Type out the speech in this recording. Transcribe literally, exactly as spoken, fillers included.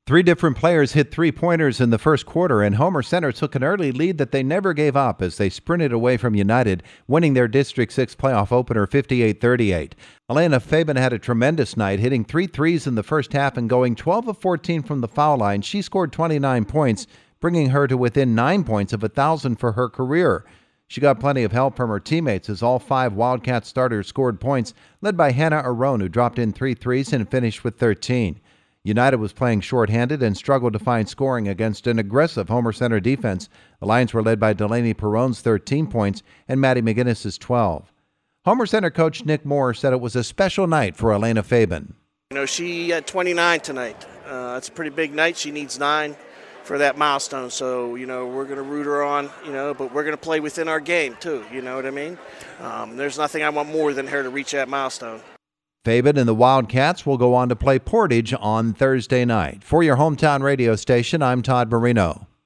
Three different players hit three-pointers in the first quarter, and Homer Center took an early lead that they never gave up as they sprinted away from United, winning their District six playoff opener fifty-eight thirty-eight. Elena Fabian had a tremendous night, hitting three threes in the first half and going twelve of fourteen from the foul line. She scored twenty-nine points, bringing her to within nine points of one thousand for her career. She got plenty of help from her teammates as all five Wildcat starters scored points, led by Hannah Aron, who dropped in three threes and finished with thirteen. United was playing shorthanded and struggled to find scoring against an aggressive Homer Center defense. The Lions were led by Delaney Perron's thirteen points and Maddie McGinnis's twelve. Homer Center coach Nick Moore said it was a special night for Elena Fabian. You know, she had twenty-nine tonight. Uh, it's a pretty big night. She needs nine for that milestone. So, you know, we're going to root her on, you know, but we're going to play within our game too. You know what I mean? Um, there's nothing I want more than her to reach that milestone. Fabian and the Wildcats will go on to play Portage on Thursday night. For your hometown radio station, I'm Todd Marino.